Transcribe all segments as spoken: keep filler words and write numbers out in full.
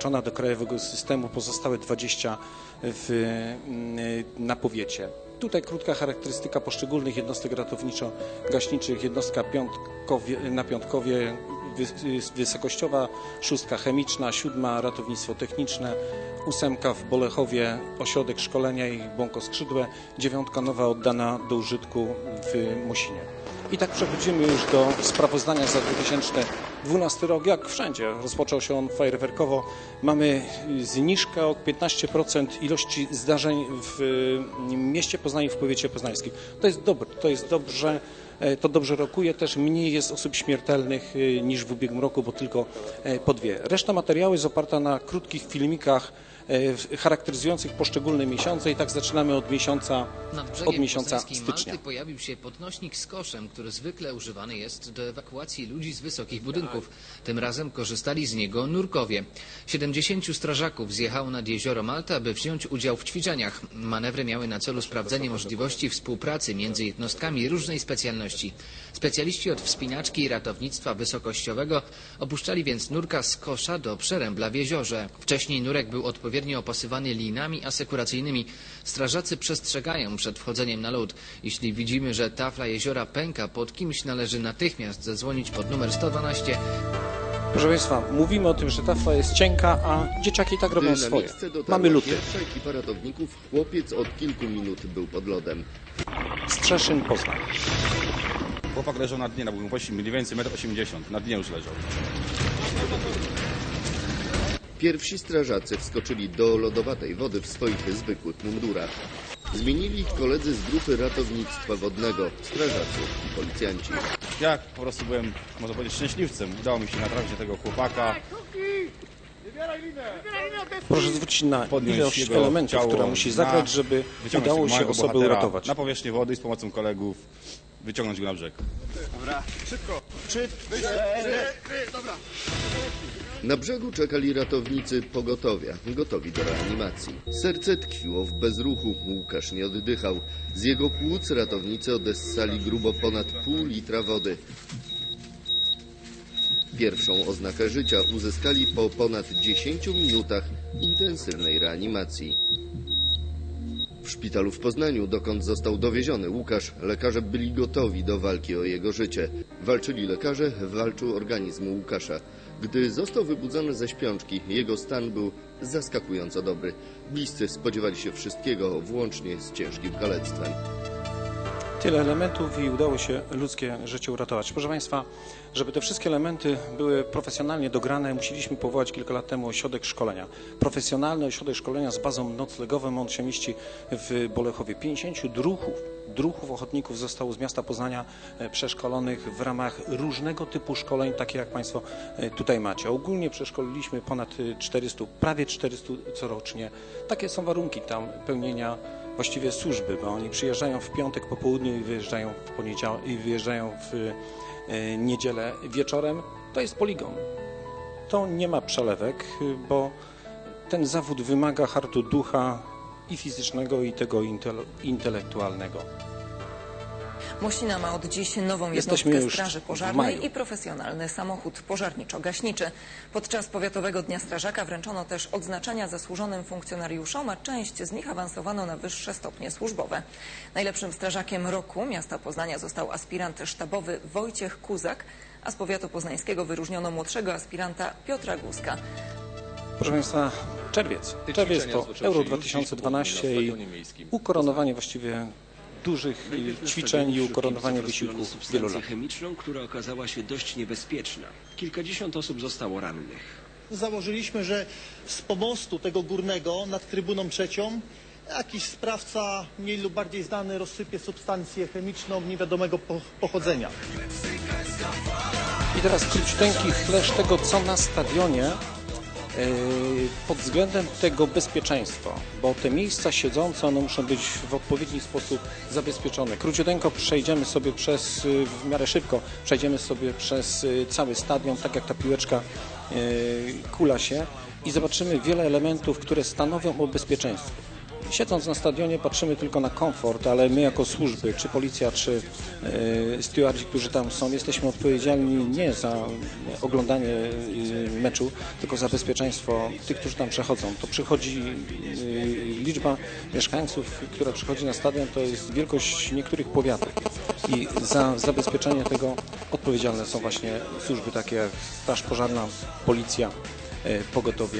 włączona do krajowego systemu, pozostałe dwadzieścia w, na powiecie. Tutaj krótka charakterystyka poszczególnych jednostek ratowniczo-gaśniczych. Jednostka Piątkowie, na Piątkowie, wysokościowa, szóstka chemiczna, siódma ratownictwo techniczne, ósemka w Bolechowie, ośrodek szkolenia i Błąkoskrzydłe, dziewiątka nowa oddana do użytku w Mosinie. I tak przechodzimy już do sprawozdania za dwa tysiące dwunasty rok. Jak wszędzie, rozpoczął się on fajerwerkowo. Mamy zniżkę o piętnaście procent ilości zdarzeń w mieście Poznaniu, w powiecie poznańskim. To jest dobre, to jest dobrze. To dobrze rokuje, też mniej jest osób śmiertelnych niż w ubiegłym roku, bo tylko po dwie. Reszta materiału jest oparta na krótkich filmikach charakteryzujących poszczególne miesiące i tak zaczynamy od miesiąca, od miesiąca stycznia. Malty pojawił się podnośnik z koszem, który zwykle używany jest do ewakuacji ludzi z wysokich budynków. Tym razem korzystali z niego nurkowie. siedemdziesięciu strażaków zjechało nad jezioro Malta, aby wziąć udział w ćwiczeniach. Manewry miały na celu sprawdzenie możliwości współpracy między jednostkami różnej specjalności. Specjaliści od wspinaczki i ratownictwa wysokościowego opuszczali więc nurka z kosza do przerębla w jeziorze. Wcześniej nurek był odpowiednio opasywany linami asekuracyjnymi. Strażacy przestrzegają przed wchodzeniem na lód. Jeśli widzimy, że tafla jeziora pęka pod kimś, należy natychmiast zadzwonić pod numer sto dwanaście. Proszę Państwa, mówimy o tym, że tafla jest cienka, a dzieciaki tak robią swoje. Mamy luty. Pierwsza ekipa ratowników, chłopiec od kilku minut był pod lodem. Strzeszyn, Poznań. Chłopak leżał na dnie, na głębokości mniej więcej metr osiemdziesiąt. Na dnie już leżał. Pierwsi strażacy wskoczyli do lodowatej wody w swoich zwykłych mundurach. Zmienili ich koledzy z grupy ratownictwa wodnego, strażacy i policjanci. Ja po prostu byłem, można powiedzieć, szczęśliwcem. Udało mi się natrafić do tego chłopaka. Proszę zwrócić na ilość elementów, która musi zagrać, żeby udało się osobę uratować. Na powierzchnię wody i z pomocą kolegów wyciągnąć go na brzeg. Dobra, szybko. Trzy, cztery, dobra. Na brzegu czekali ratownicy pogotowia, gotowi do reanimacji. Serce tkwiło w bezruchu, Łukasz nie oddychał. Z jego płuc ratownicy odessali grubo ponad pół litra wody. Pierwszą oznakę życia uzyskali po ponad dziesięciu minutach intensywnej reanimacji. W szpitalu w Poznaniu, dokąd został dowieziony Łukasz, lekarze byli gotowi do walki o jego życie. Walczyli lekarze, walczył organizm Łukasza. Gdy został wybudzony ze śpiączki, jego stan był zaskakująco dobry. Bliscy spodziewali się wszystkiego, włącznie z ciężkim kalectwem. Tyle elementów i udało się ludzkie życie uratować. Proszę Państwa, żeby te wszystkie elementy były profesjonalnie dograne, musieliśmy powołać kilka lat temu ośrodek szkolenia. Profesjonalny ośrodek szkolenia z bazą noclegową, on się mieści w Bolechowie. pięćdziesięciu druhów, druhów ochotników zostało z miasta Poznania przeszkolonych w ramach różnego typu szkoleń, takie jak Państwo tutaj macie. Ogólnie przeszkoliliśmy ponad czterystu, prawie czterystu corocznie. Takie są warunki tam pełnienia właściwie służby, bo oni przyjeżdżają w piątek po południu i wyjeżdżają w poniedziałek i wyjeżdżają w e, niedzielę wieczorem. To jest poligon. To nie ma przelewek, bo ten zawód wymaga hartu ducha i fizycznego, i tego intele intelektualnego. Mosina ma od dziś nową jednostkę straży pożarnej i profesjonalny samochód pożarniczo-gaśniczy. Podczas Powiatowego Dnia Strażaka wręczono też odznaczenia zasłużonym funkcjonariuszom, a część z nich awansowano na wyższe stopnie służbowe. Najlepszym strażakiem roku miasta Poznania został aspirant sztabowy Wojciech Kuzak, a z powiatu poznańskiego wyróżniono młodszego aspiranta Piotra Guzka. Proszę Państwa, czerwiec. Czerwiec to Euro dwa tysiące dwanaście i ukoronowanie właściwie dużych ćwiczeń i ukoronowanie wysiłków wielu lat. chemiczną, która okazała się dość niebezpieczna. Kilkadziesiąt osób zostało rannych. Założyliśmy, że z pomostu tego górnego nad trybuną trzecią jakiś sprawca mniej lub bardziej znany rozsypie substancję chemiczną niewiadomego pochodzenia. I teraz króciuteńki flash tego, co na stadionie pod względem tego bezpieczeństwa, bo te miejsca siedzące, one muszą być w odpowiedni sposób zabezpieczone. Króciuteńko przejdziemy sobie przez, w miarę szybko, przejdziemy sobie przez cały stadion, tak jak ta piłeczka kula się i zobaczymy wiele elementów, które stanowią o bezpieczeństwie. siedząc na stadionie patrzymy tylko na komfort, ale my jako służby, czy policja, czy e, stewardzi, którzy tam są, jesteśmy odpowiedzialni nie za oglądanie e, meczu, tylko za bezpieczeństwo tych, którzy tam przechodzą. To przychodzi e, liczba mieszkańców, która przychodzi na stadion, to jest wielkość niektórych powiatów i za zabezpieczenie tego odpowiedzialne są właśnie służby takie jak Straż Pożarna, Policja, e, Pogotowie.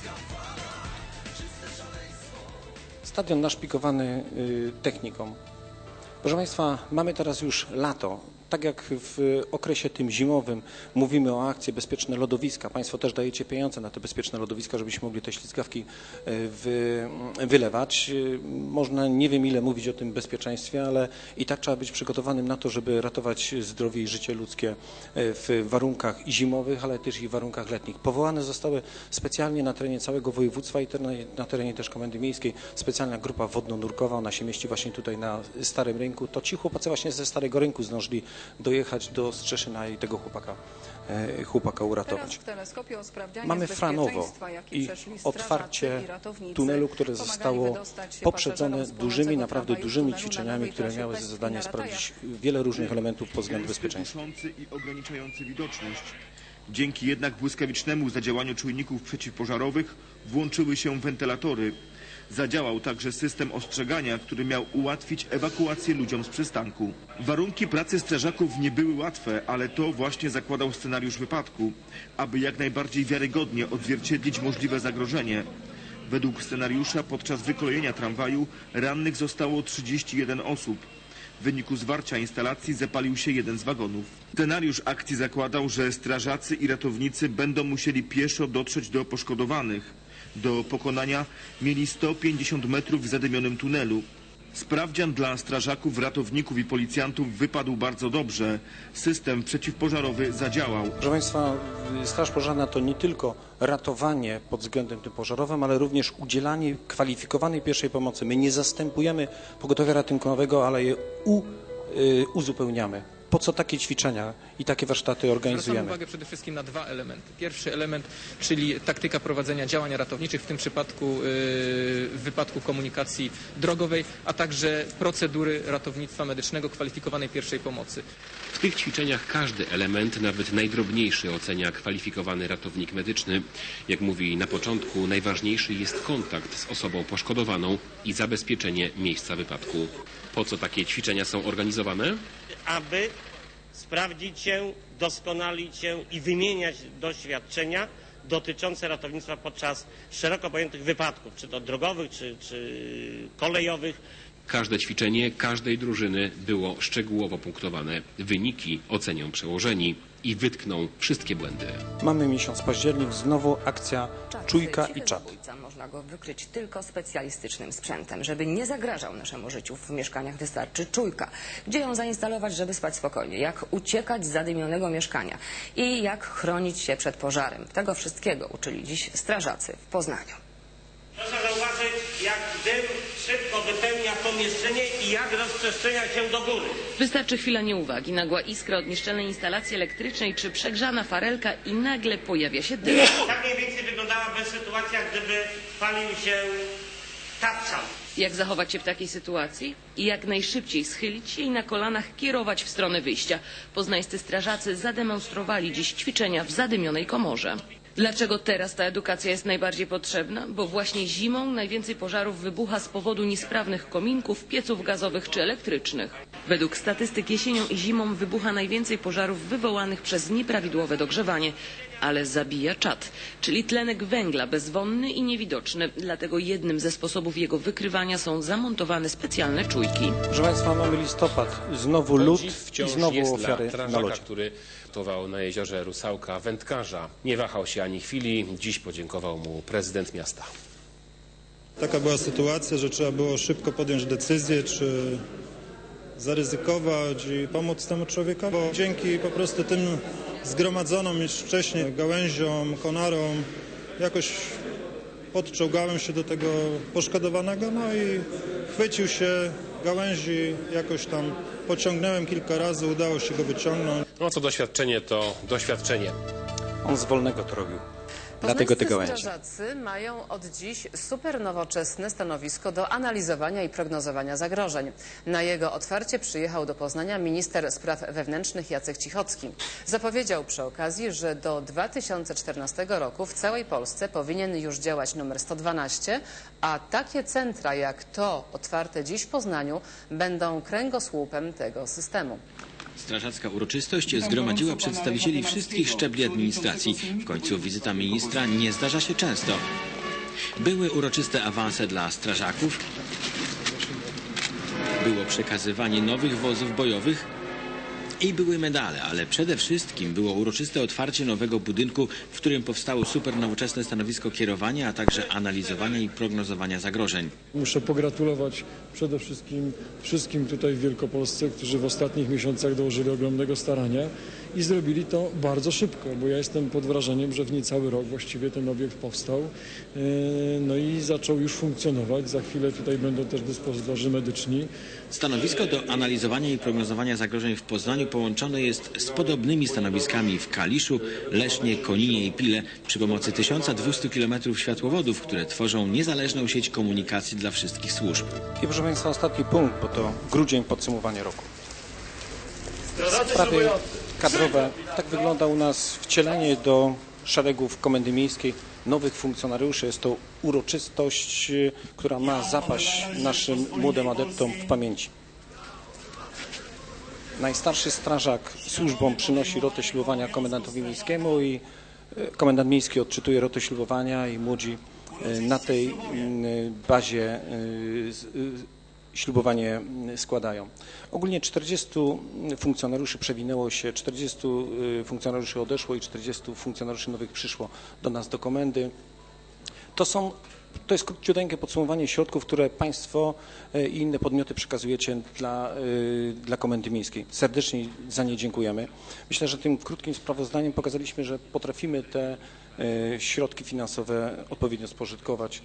Stadion naszpikowany y, techniką. Proszę Państwa, mamy teraz już lato. Tak jak w okresie tym zimowym mówimy o akcji Bezpieczne Lodowiska. Państwo też dajecie pieniądze na te bezpieczne lodowiska, żebyśmy mogli te ślizgawki wy, wylewać. Można nie wiem ile mówić o tym bezpieczeństwie, ale i tak trzeba być przygotowanym na to, żeby ratować zdrowie i życie ludzkie w warunkach zimowych, ale też i w warunkach letnich. Powołane zostały specjalnie na terenie całego województwa i na terenie też Komendy Miejskiej specjalna grupa wodno-nurkowa. Ona się mieści właśnie tutaj na Starym Rynku. To ci chłopacy właśnie ze Starego Rynku zdążyli dojechać do Strzeszyna i tego chłopaka, e, chłopaka uratować. Mamy Franowo i otwarcie tunelu, które zostało poprzedzone dużymi, naprawdę dużymi ćwiczeniami, które miały za zadanie sprawdzić wiele różnych elementów pod względem bezpieczeństwa. I ograniczający widoczność. Dzięki jednak błyskawicznemu zadziałaniu czujników przeciwpożarowych włączyły się wentylatory. Zadziałał także system ostrzegania, który miał ułatwić ewakuację ludziom z przystanku. Warunki pracy strażaków nie były łatwe, ale to właśnie zakładał scenariusz wypadku, aby jak najbardziej wiarygodnie odzwierciedlić możliwe zagrożenie. Według scenariusza podczas wykolejenia tramwaju rannych zostało trzydzieści jeden osób. W wyniku zwarcia instalacji zapalił się jeden z wagonów. Scenariusz akcji zakładał, że strażacy i ratownicy będą musieli pieszo dotrzeć do poszkodowanych. Do pokonania mieli sto pięćdziesiąt metrów w zadymionym tunelu. Sprawdzian dla strażaków, ratowników i policjantów wypadł bardzo dobrze. System przeciwpożarowy zadziałał. Proszę Państwa, Straż Pożarna to nie tylko ratowanie pod względem tym pożarowym, ale również udzielanie kwalifikowanej pierwszej pomocy. My nie zastępujemy pogotowia ratunkowego, ale je u, y, uzupełniamy. Po co takie ćwiczenia i takie warsztaty organizujemy? Zwracam uwagę przede wszystkim na dwa elementy. Pierwszy element, czyli taktyka prowadzenia działań ratowniczych, w tym przypadku yy, w wypadku komunikacji drogowej, a także procedury ratownictwa medycznego, kwalifikowanej pierwszej pomocy. W tych ćwiczeniach każdy element, nawet najdrobniejszy, ocenia kwalifikowany ratownik medyczny. Jak mówi na początku, najważniejszy jest kontakt z osobą poszkodowaną i zabezpieczenie miejsca wypadku. Po co takie ćwiczenia są organizowane? Aby sprawdzić się, doskonalić się i wymieniać doświadczenia dotyczące ratownictwa podczas szeroko pojętych wypadków, czy to drogowych, czy, czy kolejowych. Każde ćwiczenie każdej drużyny było szczegółowo punktowane. Wyniki ocenią przełożeni i wytkną wszystkie błędy. Mamy miesiąc październik, znowu akcja Czujka i Czat. Można go wykryć tylko specjalistycznym sprzętem. Żeby nie zagrażał naszemu życiu w mieszkaniach, wystarczy czujka. Gdzie ją zainstalować, żeby spać spokojnie? Jak uciekać z zadymionego mieszkania? I jak chronić się przed pożarem? Tego wszystkiego uczyli dziś strażacy w Poznaniu. Proszę zauważyć, jak dym szybko wypełnia pomieszczenie i jak rozprzestrzenia się do góry. Wystarczy chwila nieuwagi, nagła iskra od nieszczelnej instalacji elektrycznej czy przegrzana farelka i nagle pojawia się dym. Tak mniej więcej wyglądałaby sytuacja, gdyby palił się tapczan. Jak zachować się w takiej sytuacji? I jak najszybciej schylić się i na kolanach kierować w stronę wyjścia. Poznańscy strażacy zademonstrowali dziś ćwiczenia w zadymionej komorze. Dlaczego teraz ta edukacja jest najbardziej potrzebna? Bo właśnie zimą najwięcej pożarów wybucha z powodu niesprawnych kominków, pieców gazowych czy elektrycznych. Według statystyk jesienią i zimą wybucha najwięcej pożarów wywołanych przez nieprawidłowe dogrzewanie. Ale zabija czad, czyli tlenek węgla bezwonny i niewidoczny. Dlatego jednym ze sposobów jego wykrywania są zamontowane specjalne czujki. Proszę Państwa, mamy listopad, znowu lód i znowu ofiary dla na lodzie. Który gotował na jeziorze Rusałka wędkarza. Nie wahał się ani chwili, dziś podziękował mu prezydent miasta. Taka była sytuacja, że trzeba było szybko podjąć decyzję, czy zaryzykować i pomóc temu człowiekowi. Bo dzięki po prostu tym zgromadzonym już wcześniej gałęziom, konarom jakoś podczołgałem się do tego poszkodowanego, no i chwycił się gałęzi, jakoś tam pociągnąłem kilka razy, udało się go wyciągnąć. No co doświadczenie, to doświadczenie. On z wolnego to robił. dlatego te Poznańscy gałęzie. strażacy mają od dziś super nowoczesne stanowisko do analizowania i prognozowania zagrożeń. Na jego otwarcie przyjechał do Poznania minister spraw wewnętrznych Jacek Cichocki. Zapowiedział przy okazji, że do dwa tysiące czternastego roku w całej Polsce powinien już działać numer sto dwanaście, a takie centra jak to otwarte dziś w Poznaniu będą kręgosłupem tego systemu. Strażacka uroczystość zgromadziła przedstawicieli wszystkich szczebli administracji. W końcu wizyta ministra nie zdarza się często. Były uroczyste awanse dla strażaków, było przekazywanie nowych wozów bojowych i były medale, ale przede wszystkim było uroczyste otwarcie nowego budynku, w którym powstało super nowoczesne stanowisko kierowania, a także analizowania i prognozowania zagrożeń. Muszę pogratulować przede wszystkim wszystkim tutaj w Wielkopolsce, którzy w ostatnich miesiącach dołożyli ogromnego starania i zrobili to bardzo szybko, bo ja jestem pod wrażeniem, że w niecały rok właściwie ten obiekt powstał, no i zaczął już funkcjonować. Za chwilę tutaj będą też dyspozytorzy medyczni. Stanowisko do analizowania i prognozowania zagrożeń w Poznaniu połączone jest z podobnymi stanowiskami w Kaliszu, Lesznie, Koninie i Pile przy pomocy tysiąc dwieście kilometrów światłowodów, które tworzą niezależną sieć komunikacji dla wszystkich służb. I proszę Państwa, ostatni punkt, bo to grudzień, podsumowanie roku. Sprawy kadrowe. Tak wygląda u nas wcielenie do szeregów Komendy Miejskiej nowych funkcjonariuszy. Jest to uroczystość, która ma zapaść naszym młodym adeptom w pamięci. Najstarszy strażak służbą przynosi rotę ślubowania komendantowi miejskiemu i komendant miejski odczytuje rotę ślubowania i młodzi na tej bazie ślubowanie składają. Ogólnie czterdziestu funkcjonariuszy przewinęło się, czterdziestu funkcjonariuszy odeszło i czterdziestu funkcjonariuszy nowych przyszło do nas do komendy. To są To jest króciuteńkie podsumowanie środków, które Państwo i inne podmioty przekazujecie dla, dla Komendy Miejskiej. Serdecznie za nie dziękujemy. Myślę, że tym krótkim sprawozdaniem pokazaliśmy, że potrafimy te środki finansowe odpowiednio spożytkować.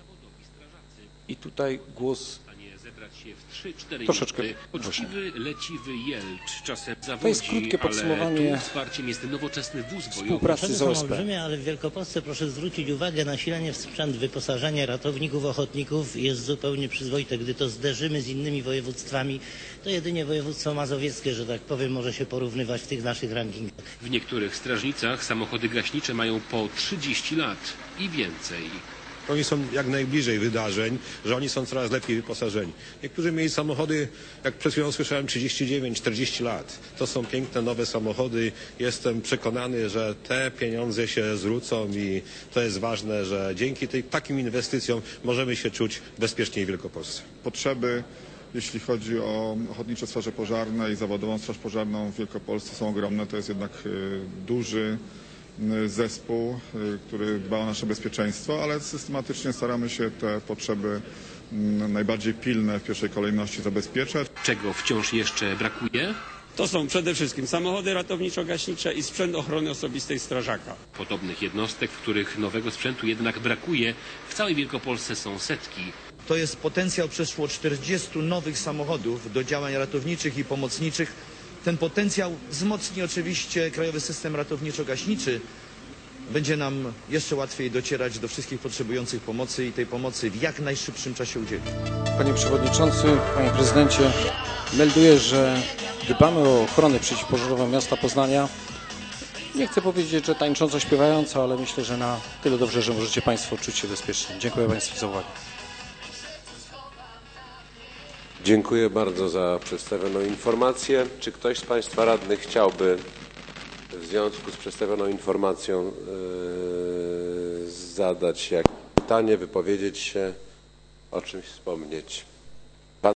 I tutaj głos się w trzy cztery troszeczkę poczciwy, leciwy Jelcz czasem zawodzi, to jest krótkie podsumowanie ale tu wsparciem jest nowoczesny wóz bojowy. Współpracy z O S P. Olbrzymie, ale w Wielkopolsce proszę zwrócić uwagę, nasilenie w sprzęt, wyposażenie ratowników, ochotników jest zupełnie przyzwoite. Gdy to zderzymy z innymi województwami, to jedynie województwo mazowieckie, że tak powiem, może się porównywać w tych naszych rankingach. W niektórych strażnicach samochody gaśnicze mają po trzydzieści lat i więcej. Oni są jak najbliżej wydarzeń, że oni są coraz lepiej wyposażeni. Niektórzy mieli samochody, jak przed chwilą słyszałem, trzydzieści dziewięć czterdzieści lat. To są piękne, nowe samochody. Jestem przekonany, że te pieniądze się zwrócą i to jest ważne, że dzięki tej, takim inwestycjom możemy się czuć bezpieczniej w Wielkopolsce. Potrzeby, jeśli chodzi o ochotnicze straże pożarne i zawodową straż pożarną w Wielkopolsce, są ogromne. To jest jednak duży zespół, który dba o nasze bezpieczeństwo, ale systematycznie staramy się te potrzeby najbardziej pilne w pierwszej kolejności zabezpieczać. Czego wciąż jeszcze brakuje? To są przede wszystkim samochody ratowniczo-gaśnicze i sprzęt ochrony osobistej strażaka. Podobnych jednostek, w których nowego sprzętu jednak brakuje, w całej Wielkopolsce są setki. To jest potencjał przeszło czterdziestu nowych samochodów do działań ratowniczych i pomocniczych. Ten potencjał wzmocni oczywiście krajowy system ratowniczo-gaśniczy. Będzie nam jeszcze łatwiej docierać do wszystkich potrzebujących pomocy i tej pomocy w jak najszybszym czasie udzielić. Panie Przewodniczący, Panie Prezydencie, melduję, że dbamy o ochronę przeciwpożarową miasta Poznania. Nie chcę powiedzieć, że tańcząco, śpiewająco, ale myślę, że na tyle dobrze, że możecie Państwo czuć się bezpiecznie. Dziękuję Państwu za uwagę. Dziękuję bardzo za przedstawioną informację. Czy ktoś z Państwa radnych chciałby w związku z przedstawioną informacją yy, zadać jakieś pytanie, wypowiedzieć się, o czymś wspomnieć?